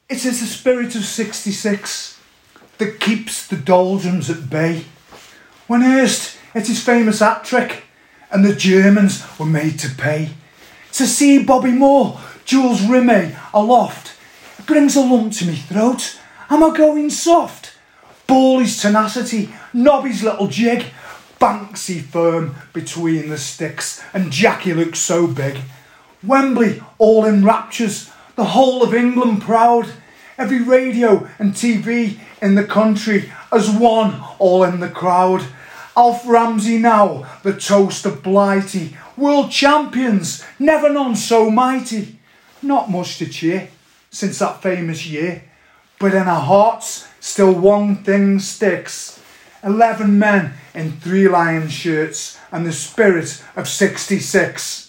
It is the spirit of 66 that keeps the doldrums at bay. When erst it is famous hat-trick and the Germans were made to pay. To see Bobby Moore, Jules Rimet aloft, it brings a lump to me throat. Am I going soft? Bawley's tenacity, Nobby's little jig, Banksy firm between the sticks, and Jackie looks so big. Wembley all in raptures, the whole of England proud, every radio and TV in the country as one, all in the crowd. Alf Ramsey now, the toast of Blighty, world champions, never none so mighty. Not much to cheer since that famous year, but in our hearts still one thing sticks. 11 men in 3 lion shirts and the spirit of 66.